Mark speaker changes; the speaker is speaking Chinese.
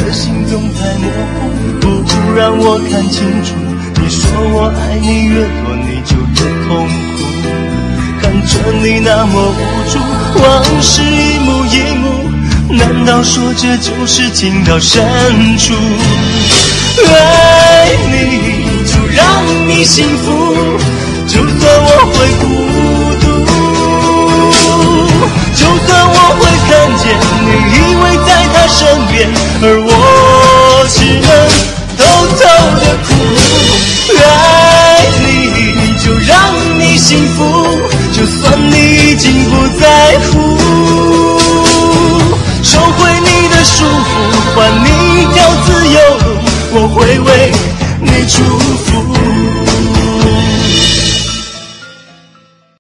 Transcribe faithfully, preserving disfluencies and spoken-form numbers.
Speaker 1: 的心动太模糊，不如让我看清楚。你说我爱你越多，你就越痛苦。看着你那么无助，往事一幕一幕，难道说这就是情到深处？爱你就让你幸福，就算我会孤独，就算我会看见你依偎在他身边，而我只能偷偷的哭。爱你就让你幸福，就算你已经不在乎，收回你的束缚，还你一条自由路，我会为你祝福。